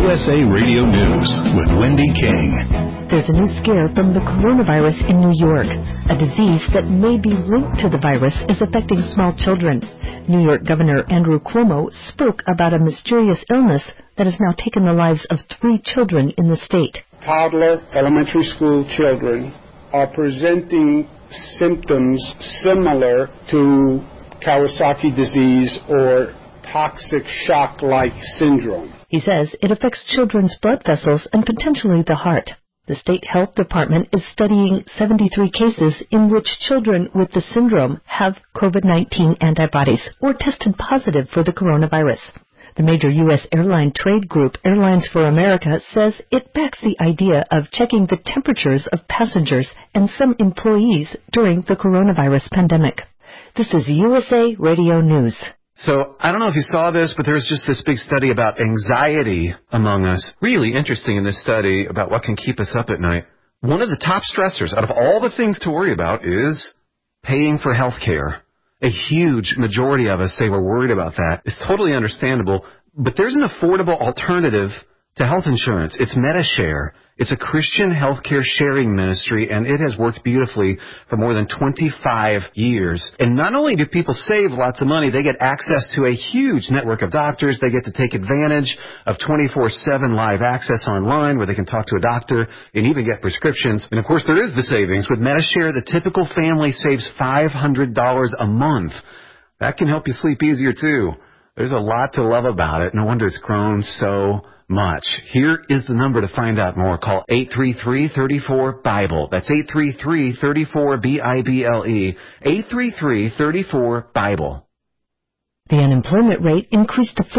USA Radio News with Wendy King. There's a new scare from the coronavirus in New York. A disease that may be linked to the virus is affecting small children. New York Governor Andrew Cuomo spoke about a mysterious illness that has now taken the lives of 3 children in the state. Toddler, elementary school children are presenting symptoms similar to Kawasaki disease or toxic shock-like syndrome. He says it affects children's blood vessels and potentially the heart. The state health department is studying 73 cases in which children with the syndrome have COVID-19 antibodies or tested positive for the coronavirus. The major U.S. airline trade group, Airlines for America, says it backs the idea of checking the temperatures of passengers and some employees during the coronavirus pandemic. This is USA Radio News. So, I don't know if you saw this, but there's just this big study about anxiety among us. Really interesting in this study about what can keep us up at night. One of the top stressors out of all the things to worry about is paying for health care. A huge majority of us say we're worried about that. It's totally understandable, but there's an affordable alternative to health insurance. It's MediShare. It's a Christian healthcare sharing ministry, and it has worked beautifully for more than 25 years. And not only do people save lots of money, they get access to a huge network of doctors. They get to take advantage of 24/7 live access online where they can talk to a doctor and even get prescriptions. And, of course, there is the savings. With MediShare, the typical family saves $500 a month. That can help you sleep easier, too. There's a lot to love about it. No wonder it's grown so much. Here is the number to find out more. Call 833-34-BIBLE. That's 833-34-BIBLE. 833-34-BIBLE. The unemployment rate increased to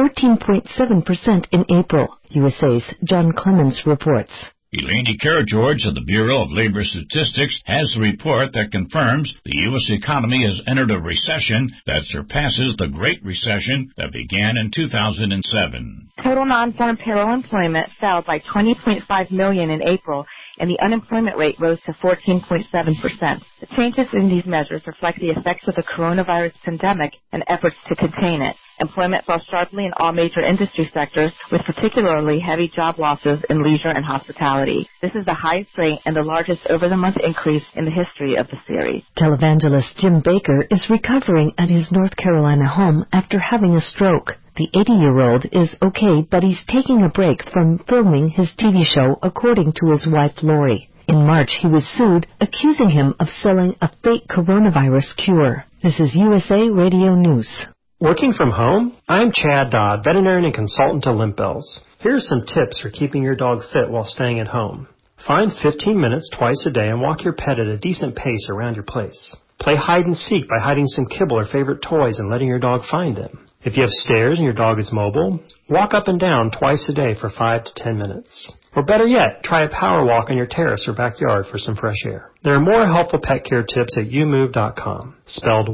14.7% in April. USA's John Clemens reports. Eleni Karageorge of the Bureau of Labor Statistics has a report that confirms the U.S. economy has entered a recession that surpasses the Great Recession that began in 2007. Total non-farm payroll employment fell by 20.5 million in April, and the unemployment rate rose to 14.7%. The changes in these measures reflect the effects of the coronavirus pandemic and efforts to contain it. Employment fell sharply in all major industry sectors, with particularly heavy job losses in leisure and hospitality. This is the highest rate and the largest over-the-month increase in the history of the series. Televangelist Jim Bakker is recovering at his North Carolina home after having a stroke. The 80-year-old is okay, but he's taking a break from filming his TV show, according to his wife, Lori. In March, he was sued, accusing him of selling a fake coronavirus cure. This is USA Radio News. Working from home? I'm Chad Dodd, veterinarian and consultant to Limp Bells. Here are some tips for keeping your dog fit while staying at home. Find 15 minutes twice a day and walk your pet at a decent pace around your place. Play hide and seek by hiding some kibble or favorite toys and letting your dog find them. If you have stairs and your dog is mobile, walk up and down twice a day for 5 to 10 minutes. Or better yet, try a power walk on your terrace or backyard for some fresh air. There are more helpful pet care tips at youmove.com, spelled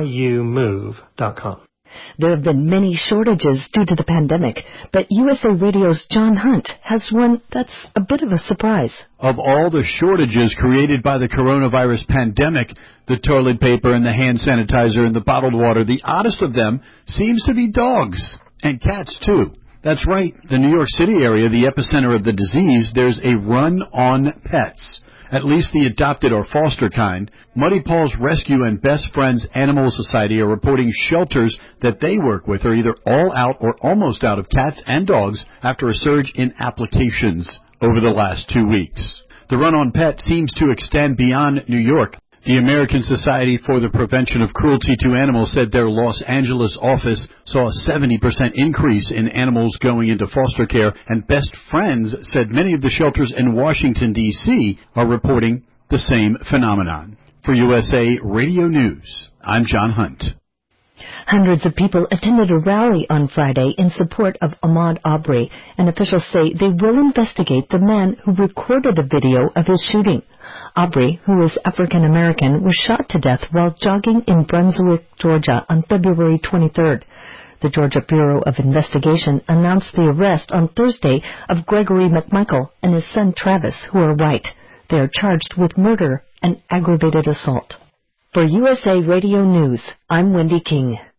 youmove.com. There have been many shortages due to the pandemic, but USA Radio's John Hunt has one that's a bit of a surprise. Of all the shortages created by the coronavirus pandemic, the toilet paper and the hand sanitizer and the bottled water, the oddest of them seems to be dogs. And cats, too. That's right. The New York City area, the epicenter of the disease, there's a run on pets. At least the adopted or foster kind. Muddy Paws Rescue and Best Friends Animal Society are reporting shelters that they work with are either all out or almost out of cats and dogs after a surge in applications over the last 2 weeks. The run on pet seems to extend beyond New York. The American Society for the Prevention of Cruelty to Animals said their Los Angeles office saw a 70% increase in animals going into foster care, and Best Friends said many of the shelters in Washington, D.C. are reporting the same phenomenon. For USA Radio News, I'm John Hunt. Hundreds of people attended a rally on Friday in support of Ahmaud Arbery, and officials say they will investigate the man who recorded a video of his shooting. Arbery, who is African American, was shot to death while jogging in Brunswick, Georgia on February 23rd. The Georgia Bureau of Investigation announced the arrest on Thursday of Gregory McMichael and his son Travis, who are white. They are charged with murder and aggravated assault. For USA Radio News, I'm Wendy King.